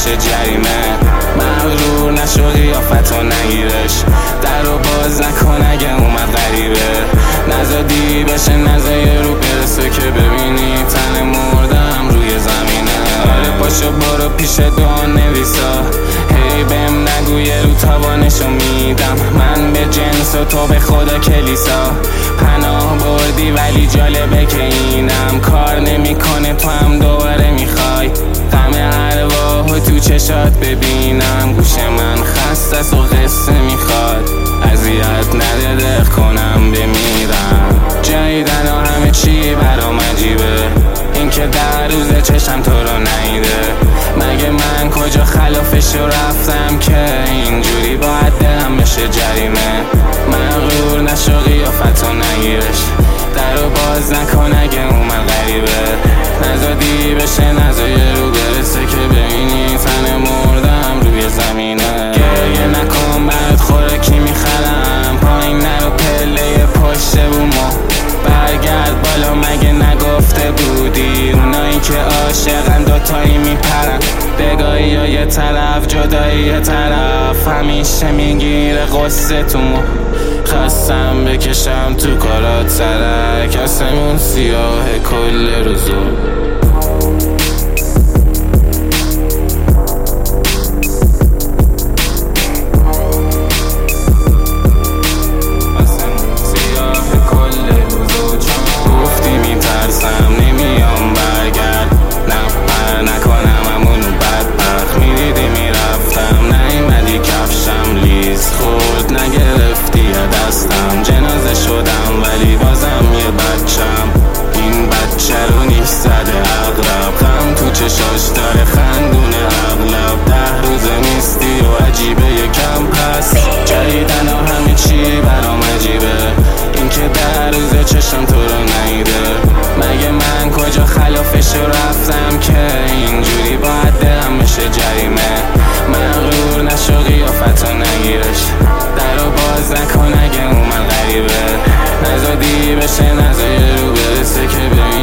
بشه جریمه. مغرور نشو قیافتو نگیرش، در رو باز نکن اگه اومد غریبه. نزدی بشه نزای رو برسه که ببینی تن مردم روی زمینه. آره پاشو برو پیش دعا نویسا، هی بهم نگو یه رو تاوانشو میدم. من به جنس و تو به خدا کلیسا، پناه بردی ولی جالبه که اینم کار نمیکنه، تو هم دوباره میخوای غم ارواحو تو چشات ببینم. گوش من خسته است و قصه میخواد، اذیت نده دق کنم بمیرم. جدیدن و همه چی برام عجیبه، این که در روز چشم تو رو نیده. مگه من کجا خلافشو رفتم که اینجوری باید دلم بشه جریمه. مغرور نشو قیافتو نگیرش، در رو باز نکن اگه اومد غریبه. نزدی بشه نزای رو برسه که ببینی تن مردم روی زمینه. گریه نکن برات خوراکی میخرم، پایین نرو پله پشت بومو برگرد بالا. مگه نگفته بودی اونایی که عاشقن دوتایی میپرن؟ بگاهی یا یه طرف جدایی یه طرف، همیشه میگیره قصه تو مو. خواستم بکشم تو کارات سرک، آسمون سیاه کل روزو. جنازه شدم ولی بازم یه بچم، این بچه رو نیش زده اغرب. غم تو چشاش داره خندونه اغلب، 10 روزه نیستی و عجیبه یکم پس. جدیدن و همه چی برام عجیبه، این که در روز چشم تو رو نیده. مگه من کجا خلافشو رفتم که اینجوری باید دلم بشه جریمه. مغرور نشو قیافتو نگیرش، در رو باز نکن اگه اومد غریبه. نزدی بشه نزای رو برسه که